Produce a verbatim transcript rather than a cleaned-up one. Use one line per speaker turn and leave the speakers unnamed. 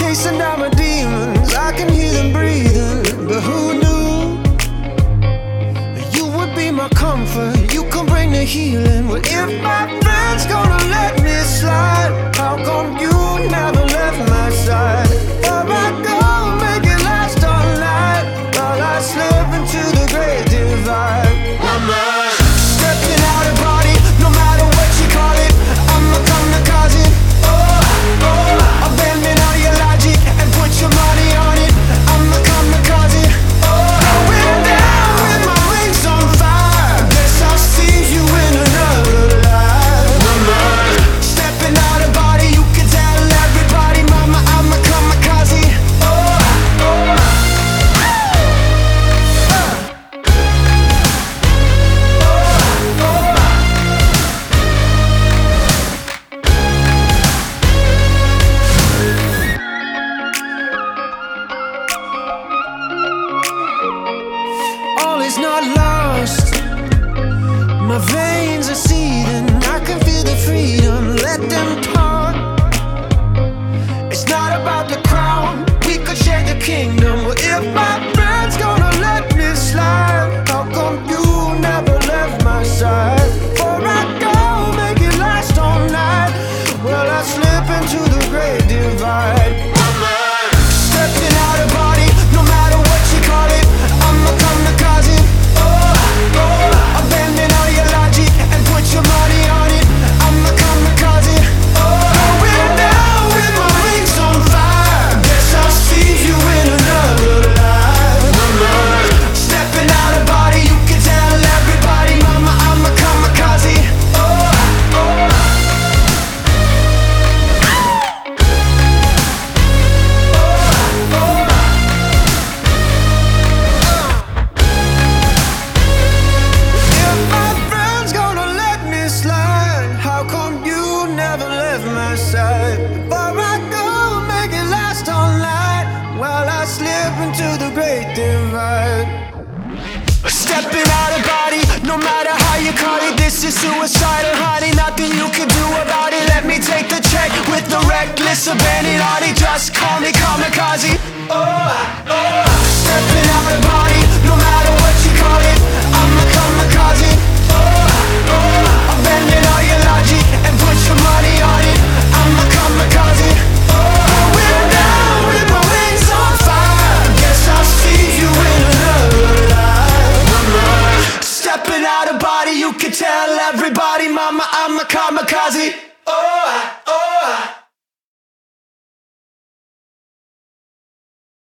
chasing down my demons, I can hear them breathing. But who knew you would be my comfort? You can bring the healing. Well, if my friend's gonna let me slide, how come you never left my side? Where I go, make it last all night, while I slip into the great divide. Woman, stepping out of body, no matter what you call it, I'ma come to cause it. Oh, oh, abandon all your logic and put your money on it. I'ma come to cause it. Oh, going down with my wings on fire. Guess I'll see you in another life. Woman, stepping out of body, you can tell everybody, mama, I'm a kamikaze. Oh, oh. All is not lost. My veins are seething. I can feel the freedom. Let them talk. It's not about the crown. We could share the kingdom. Well, if my friend's gonna let me slide, how come you never left my side? Before I go, make it last all night, well, I slip into the great divide. Stepping out of body, no matter what you call it, I'ma come to cause it. Oh, oh, abandon all your logic and put your money on it. I'ma come to cause it. Oh, going down with my wings on fire. Guess I'll see you in another life. Woman, stepping out of body, you can tell everybody, mama, I'm a kamikaze. Oh, oh. If my friend's gonna let me slide, how come you never left my side? Before I go, make it last all night, while I slip into the great divide. Stepping out of body, no matter how you call it, this is suicidal, honey. Nothing you can do about it. Let me take the check with the reckless abandon. Honey, just call me kamikaze. Oh, oh. Stepping out of body, no matter what you call it, I'm a kamikaze. Oh, oh. Abandon all your logic and put your money on it. I'm a kamikaze. Oh, going down with my wings on fire. Guess I'll see you in another life. Stepping out of body, you can tell everybody, mama, I'm a kamikaze. Oh, oh.